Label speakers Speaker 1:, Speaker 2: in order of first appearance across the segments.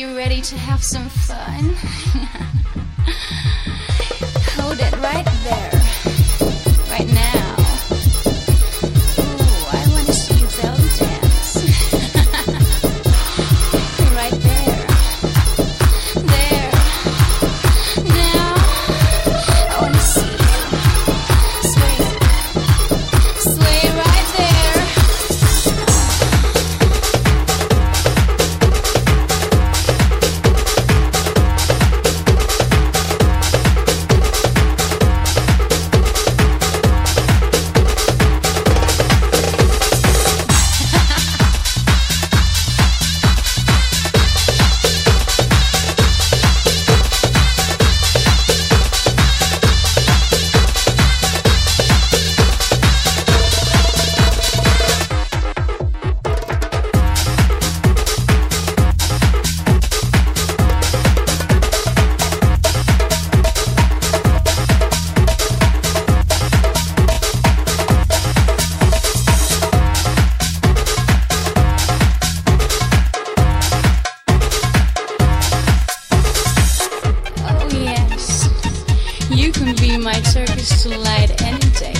Speaker 1: you ready to have some fun? Hold it right there, right now. Ooh, I want to see you belly dance. Right there, there. Now, I want to see you sway, sway right there. You can be my Turkish delight any day,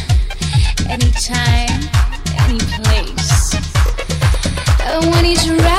Speaker 1: anytime, any place. When it's right.